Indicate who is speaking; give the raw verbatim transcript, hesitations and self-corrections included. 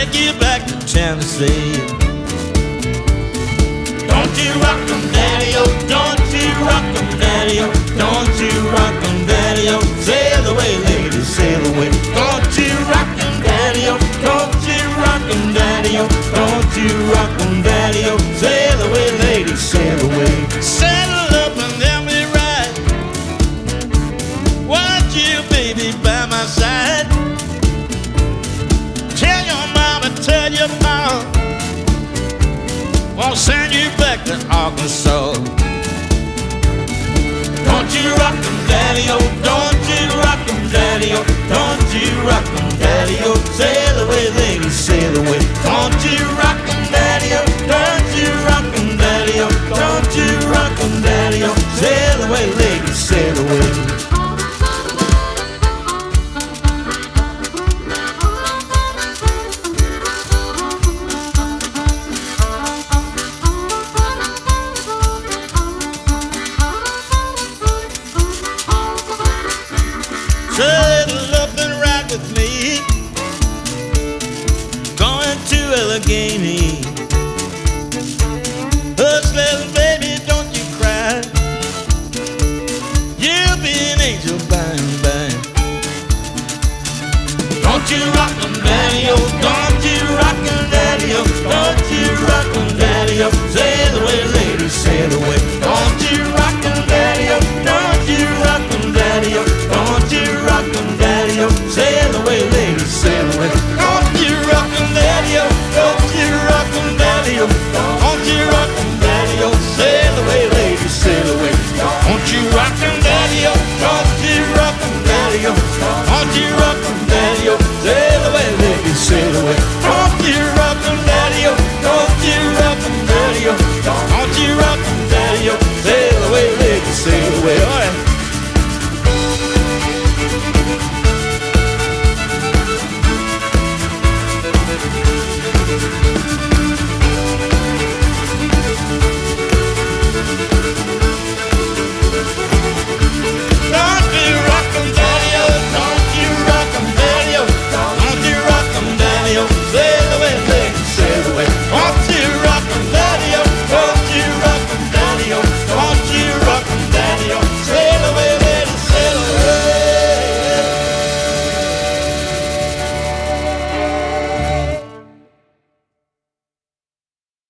Speaker 1: take you back to Tennessee. Don't you rock 'em, daddy-o, don't you rock 'em, daddy-o, don't you rock 'em, daddy-o, sail away, lady, sail away. Don't you rock 'em, daddy-o, don't you rock 'em, daddy-o, don't you rock 'em, daddy-o, sail away, lady, sail away. Saddle up and let me ride, want you, baby, by my side. Tell your mama, tell your mama, I'll send you back to Arkansas. Don't you rock 'em, daddy-o, don't you rock 'em, daddy-o, don't you rock 'em, daddy-o, sail away, lady, sail away. Don't you rock 'em, daddy-o, don't you rock 'em, daddy-o, don't you rock 'em, daddy-o, sail away, lady, sail away. Saddle up and ride with me, going to Allegheny. Hush, little baby, don't you cry, you'll be an angel by and by. Don't you rock 'em, daddy-o,